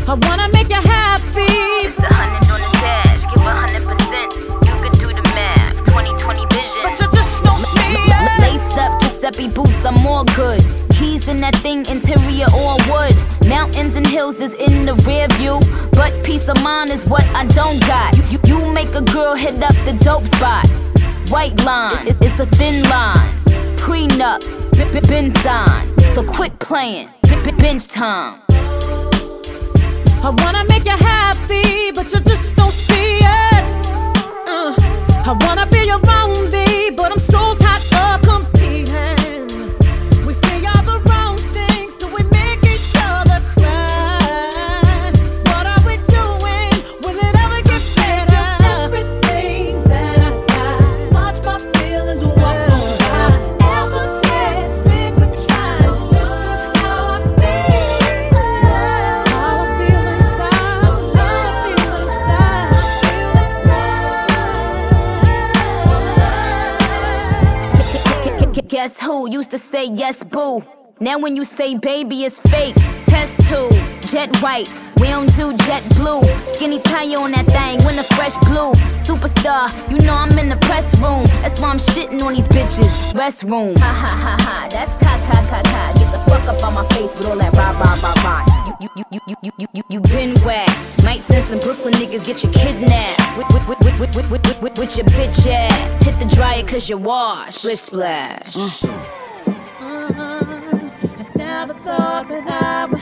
I wanna make you happy. It's 100 on the dash, give 100%. You could do the math, 20/20 vision. But you just don't see it. Laced up Giuseppe boots, I'm all good. Keys in that thing, interior all wood. Mountains and hills is in the rear view, but peace of mind is what I don't got. You make a girl hit up the dope spot. White line, it's a thin line. Prenup, been signed. So quit playing, bench time. I wanna make you happy, but you just don't see it. I wanna be your boundary, but I'm so tired of competing. We say all the wrong things till we make each other cry. What are we doing? Will it ever get better? Everything that I got, watch my feelings walk on. Ever get sick of trying? This is how I feel. How I feel inside. How I feel inside. Guess who used to say yes, boo? Now when you say baby, it's fake. Test tube, jet white, we don't do jet blue. Skinny tie on that thing, when the fresh blue. Superstar, you know I'm in the press room. That's why I'm shitting on these bitches. Restroom. Ha ha ha ha, that's ka. Get the fuck up on my face with all that rah. You been whack. Night sense and Brooklyn niggas get you kidnapped. With your bitch ass. Hit the dryer cause you wash. Splish splash. I never thought that I would